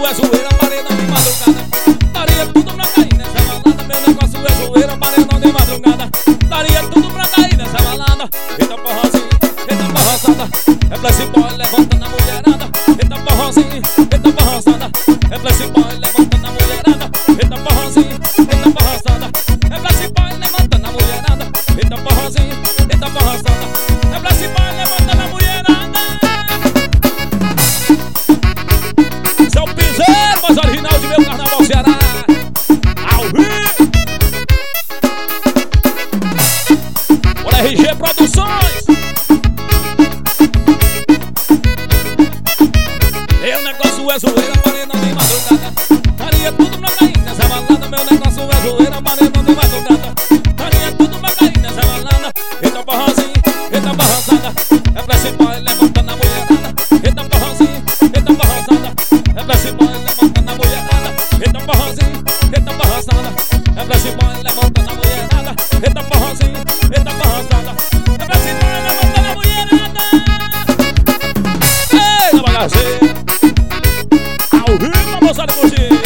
é zoeira, paredão de madrugada. Daria tudo pra cair nessa balada. Meu negócio é zoeira, paredão de madrugada. Daria tudo pra cair nessa balada. Eita porrozinho, eita porrosada. É playboy levantando a mulherada. Eita porrozinho, eita porrosada. É playboy levantando a mulherada. Eita porrozinho, eita porrosada. É playboy levantando a mulherada. Eita porrozinho, eita porrosada. É playboy levantando a mulherada. Seu piseiro mais original de meu carnaval Ceará. Ao vivo. Olha RG Produções. Meu negócio é zoeira, paredão de madrugada. Daria tudo pra cair nessa balada. Meu negócio é zoeira, paredão de madrugada. Daria tudo pra cair nessa balada. Eita porrozinho, eita porrosada. É playboy levantando a mulherada. Eita porrozinho, eita porrosada. É playboy levantando a mulherada. Eita porrozinho, eita porrosada. É playboy levantando a mulherada. Eita porrozinho, eita porrosada. É playboy levantando a mulherada. Ei, na bagaceira. Ao vivo, moçada, por ti.